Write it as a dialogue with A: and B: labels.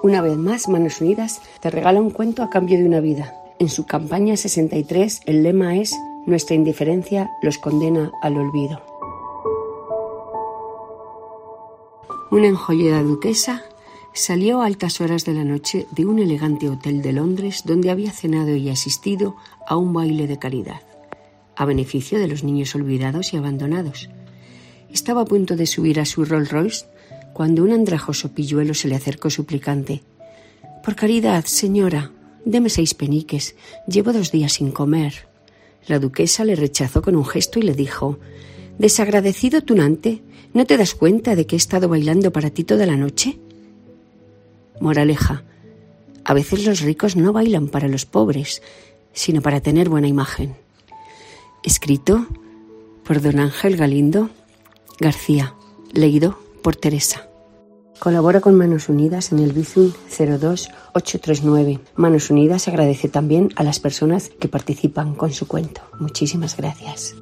A: Una vez más, Manos Unidas te regala un cuento a cambio de una vida. En su campaña 63, el lema es: nuestra indiferencia los condena al olvido. Una enjollada duquesa salió a altas horas de la noche de un elegante hotel de Londres donde había cenado y asistido a un baile de caridad, a beneficio de los niños olvidados y abandonados. Estaba a punto de subir a su Rolls Royce cuando un andrajoso pilluelo se le acercó suplicante. «Por caridad, señora, deme 6 peniques, llevo 2 días sin comer». La duquesa le rechazó con un gesto y le dijo: «Desagradecido tunante, ¿no te das cuenta de que he estado bailando para ti toda la noche?». Moraleja: a veces los ricos no bailan para los pobres, sino para tener buena imagen. Escrito por don Ángel Galindo García, leído por Teresa. Colabora con Manos Unidas en el Bizum 02839. Manos Unidas agradece también a las personas que participan con su cuento. Muchísimas gracias.